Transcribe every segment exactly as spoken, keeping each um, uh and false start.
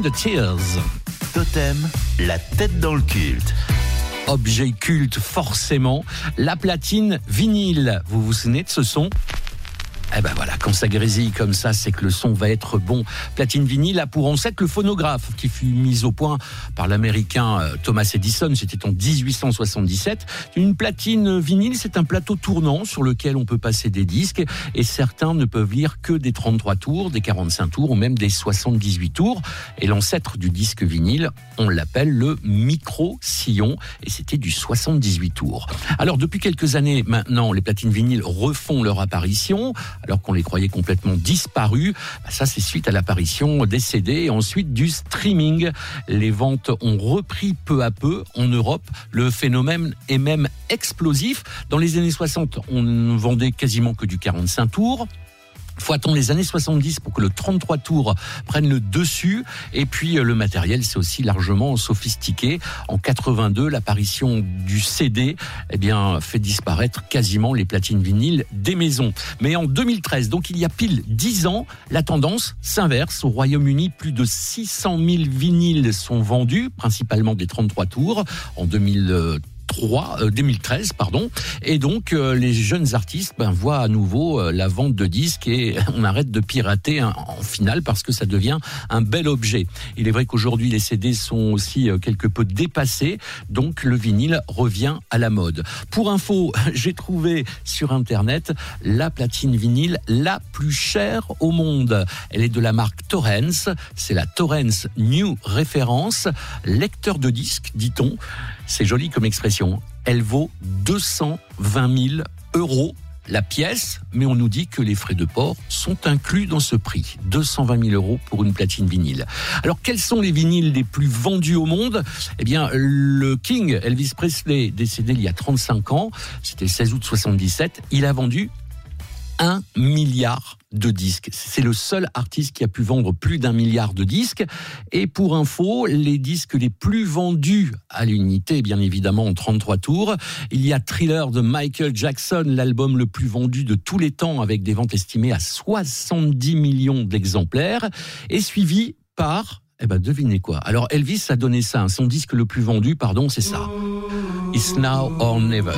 in the Tears. Totem, la tête dans le culte. Objet culte, forcément, la platine vinyle. Vous vous souvenez de ce son ? Eh ben voilà, quand ça grésille comme ça, c'est que le son va être bon. Platine vinyle a pour ancêtre le phonographe qui fut mis au point par l'américain Thomas Edison, c'était en dix-huit cent soixante-dix-sept. Une platine vinyle, c'est un plateau tournant sur lequel on peut passer des disques et certains ne peuvent lire que des trente-trois tours, des quarante-cinq tours ou même des soixante-dix-huit tours. Et l'ancêtre du disque vinyle, on l'appelle le micro-sillon et c'était du soixante-dix-huit tours. Alors depuis quelques années maintenant, les platines vinyles refont leur apparition. Alors qu'on les croyait complètement disparus. Ça, c'est suite à l'apparition des C D et ensuite du streaming. Les ventes ont repris peu à peu en Europe. Le phénomène est même explosif. Dans les années soixante, on ne vendait quasiment que du quarante-cinq tours. Il faut attendre les années soixante-dix pour que le trente-trois tours prenne le dessus. Et puis, le matériel, c'est aussi largement sophistiqué. En quatre-vingt-deux, l'apparition du C D, eh bien, fait disparaître quasiment les platines vinyles des maisons. Mais en deux mille treize, donc il y a pile dix ans, la tendance s'inverse. Au Royaume-Uni, plus de six cent mille vinyles sont vendus, principalement des trente-trois tours. En deux mille treize, pardon. Et donc, euh, les jeunes artistes ben, voient à nouveau euh, la vente de disques et on arrête de pirater hein, en finale parce que ça devient un bel objet. Il est vrai qu'aujourd'hui, les C D sont aussi euh, quelque peu dépassés, donc le vinyle revient à la mode. Pour info, j'ai trouvé sur Internet la platine vinyle la plus chère au monde. Elle est de la marque Thorens, c'est la Thorens New Reference, lecteur de disques, dit-on. C'est joli comme expression. Elle vaut deux cent vingt mille euros la pièce, mais on nous dit que les frais de port sont inclus dans ce prix. deux cent vingt mille euros pour une platine vinyle. Alors, quels sont les vinyles les plus vendus au monde ? Eh bien, le King, Elvis Presley, décédé il y a trente-cinq ans, c'était le seize août soixante-dix-sept, il a vendu un milliard de disques. C'est le seul artiste qui a pu vendre plus d'un milliard de disques. Et pour info, les disques les plus vendus à l'unité, bien évidemment en trente-trois tours, il y a Thriller de Michael Jackson, l'album le plus vendu de tous les temps, avec des ventes estimées à soixante-dix millions d'exemplaires, et suivi par... Eh ben, devinez quoi. Alors, Elvis a donné ça, hein, son disque le plus vendu, pardon, c'est ça. It's Now or Never.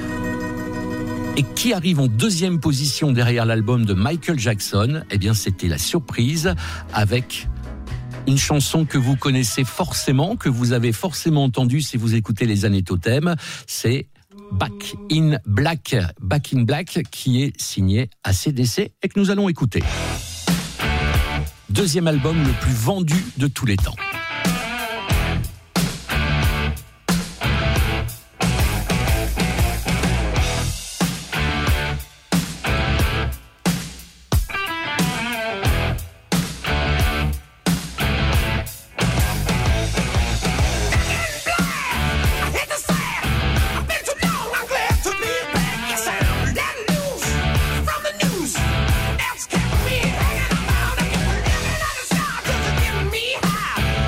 Et qui arrive en deuxième position derrière l'album de Michael Jackson ? Eh bien, c'était la surprise avec une chanson que vous connaissez forcément, que vous avez forcément entendue si vous écoutez les années Totem. C'est Back in Black. Back in Black, qui est signé A C D C et que nous allons écouter. Deuxième album le plus vendu de tous les temps. High.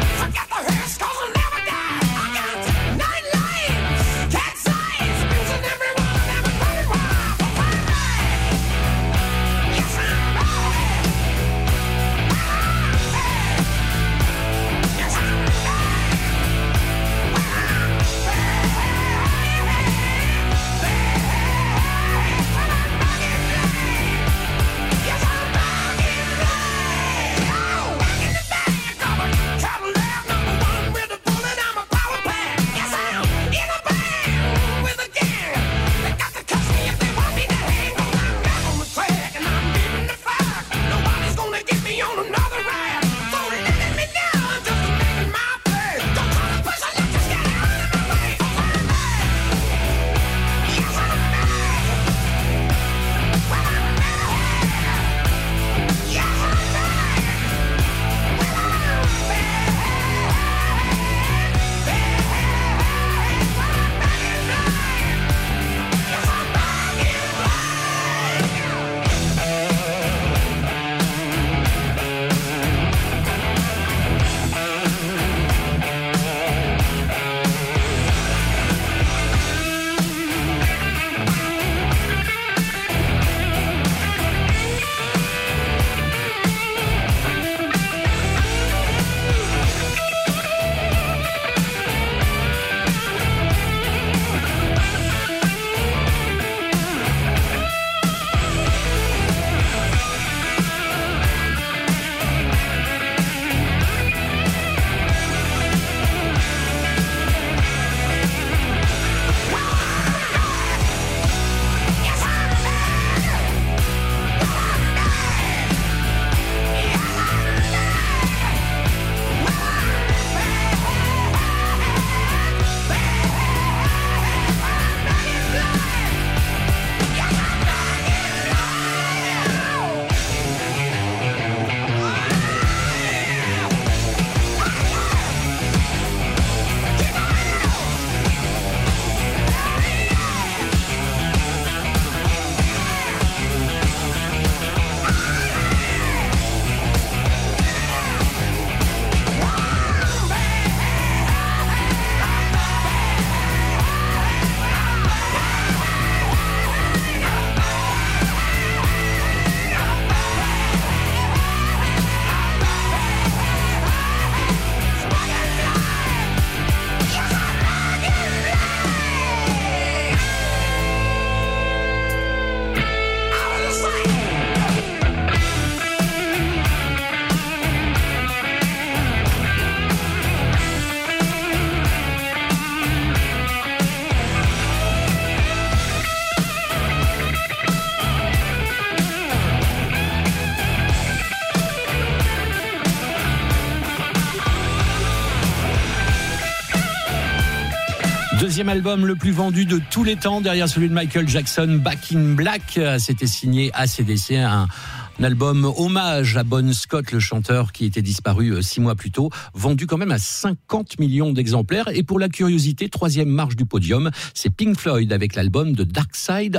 Deuxième album le plus vendu de tous les temps, derrière celui de Michael Jackson, Back in Black. C'était signé A C D C, un, un album hommage à Bon Scott, le chanteur qui était disparu six mois plus tôt, vendu quand même à cinquante millions d'exemplaires. Et pour la curiosité, troisième marche du podium, c'est Pink Floyd avec l'album de Dark Side